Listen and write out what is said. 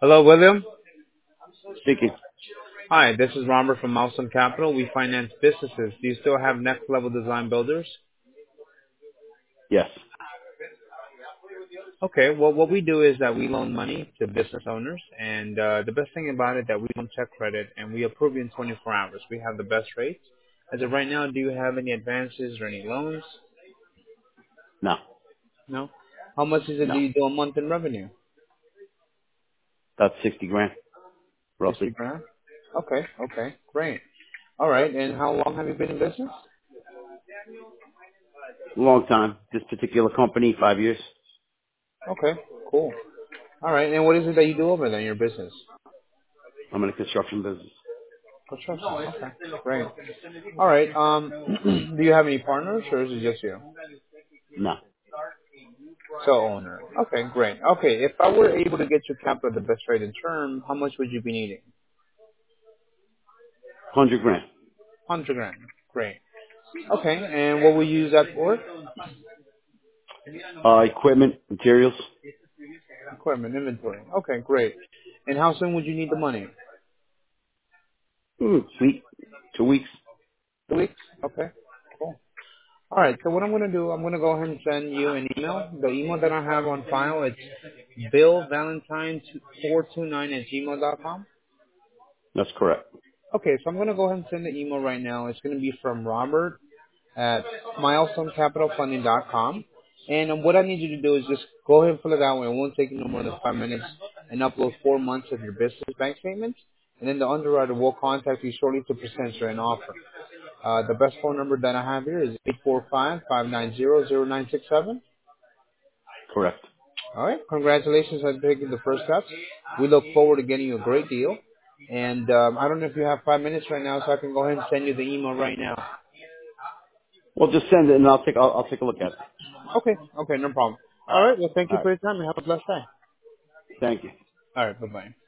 Hello, William. Speaking. Hi, this is Robert from Milestone Capital. We finance businesses. Do you still have next level design builders? Yes. Okay, well, what we do is that we loan money to business owners, and the best thing about it that we don't check credit, and we approve you in 24 hours. We have the best rates. As of right now, do you have any advances or any loans? No. No. How much is it do No. you do a month in revenue? About 60 grand, 60 roughly. grand. Okay, great. All right, and how long have you been in business? Long time. This particular company, 5 years. Okay, cool. All right, and what is it that you do over there in your business? I'm in a construction business. Construction. Okay, great. All right. Do you have any partners, or is it just you? No. Co-owner. Okay, great. Okay, if I were able to get you capital at the best rate in term, how much would you be needing? 100 grand. 100 grand. Great. Okay, and what will you use that for? Equipment, materials. Equipment, inventory. Okay, great. And how soon would you need the money? Week. 2 weeks. 2 weeks. Okay, cool. All right. So what I'm going to do, I'm going to go ahead and send you an email. The email that I have on file, it's billvalentine429@gmail.com. That's correct. Okay, so I'm going to go ahead and send the email right now. It's going to be from Robert at milestonecapitalfunding.com. And what I need you to do is just go ahead and fill it out. It won't take you no more than 5 minutes, and upload 4 months of your business bank statements. And then the underwriter will contact you shortly to present you an offer. The best phone number that I have here is 845-590-0967. Correct. All right. Congratulations on taking the first steps. We look forward to getting you a great deal. And I don't know if you have 5 minutes right now, so I can go ahead and send you the email right now. Well, just send it and I'll take a look at it. Okay, no problem. All right. Well, thank All you right. for your time and have a blessed day. Thank you. All right. Bye-bye.